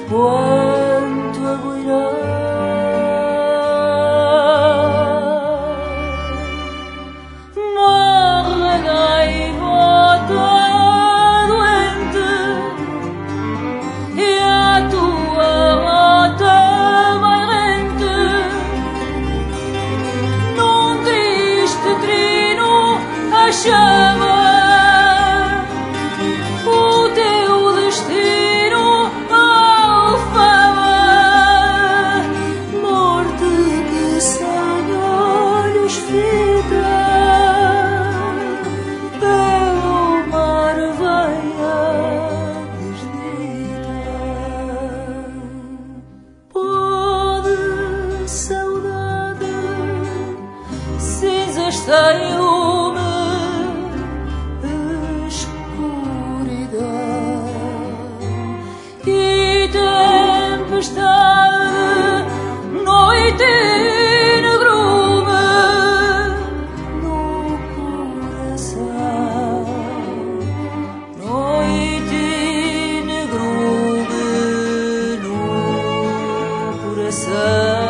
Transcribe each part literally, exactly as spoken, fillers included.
quanto a boirar. Morre a gaivota doente e a tua mata vai rente num triste trino a chama. Sem lume, escuridão e tempestade, noite e negrume no coração, noite e negrume no coração.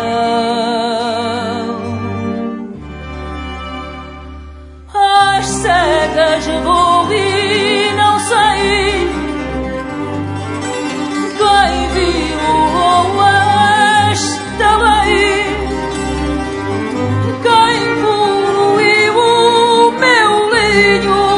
As cegas vou e não sei quem viu esta lei, quem poluiu o meu linho.